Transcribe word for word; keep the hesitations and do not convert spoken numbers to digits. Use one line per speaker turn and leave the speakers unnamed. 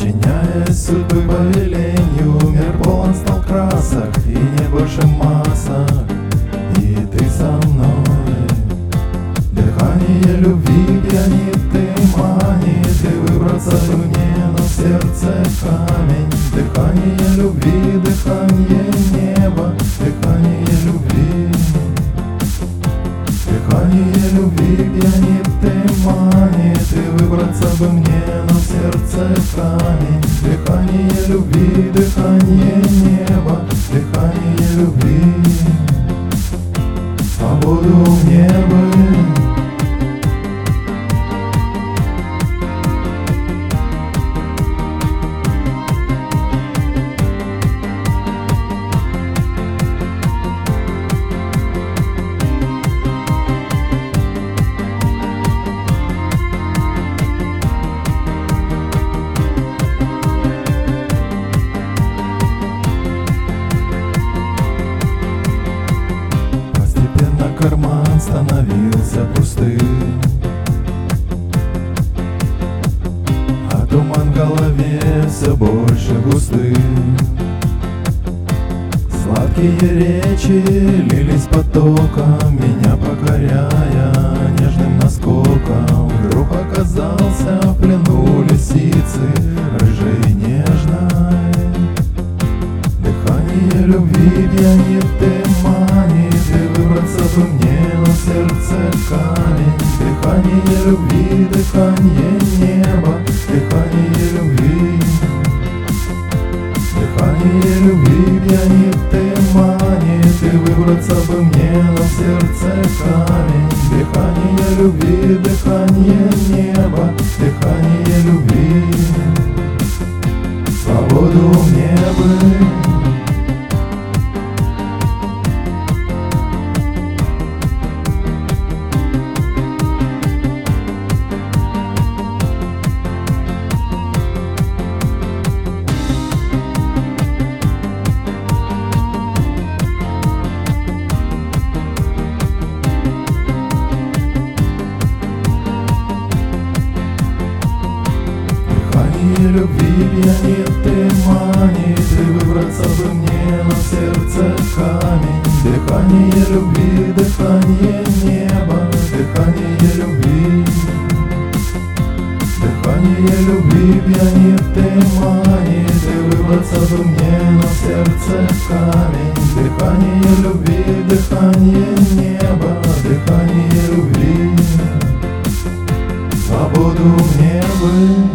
Меняясь судьбы по веленью, мир полон стал красок, и нет больше масок, и ты со мной. Дыхание любви пьянит, ты манит, и выбраться бы мне, но в сердце камень. Дыхание любви, дыхание неба, дыхание любви. Дыхание любви пьянит, ты манит, и выбраться бы мне, но в сердце камень. Дыхание любви, дыхание неба, дыхание любви. Свободу мне бы. Карман становился пустым, а туман в голове все больше густым. Сладкие речи лились потоком, меня покоряя нежным наскоком. Вдруг оказался в плену лисицы, рыжей и нежной. Дыхание любви пьянит, ты манит, и выбраться бы мне, но в сердце камень. Дыхание любви, дыхание неба, дыхание любви. Дыхание любви пьянит, ты манит, и выбраться бы мне, но в сердце камень. Дыхание любви, дыхание неба, дыхание любви. Свободу мне бы. Дыхание любви пьянит, ты манит, и выбраться бы мне, но в сердце камень. Дыхание любви, дыхание неба, дыхание любви. Дыхание любви пьянит, ты манит, и выбраться бы мне, но в сердце камень. Дыхание любви, дыхание неба, дыхание любви. Свободу мне бы.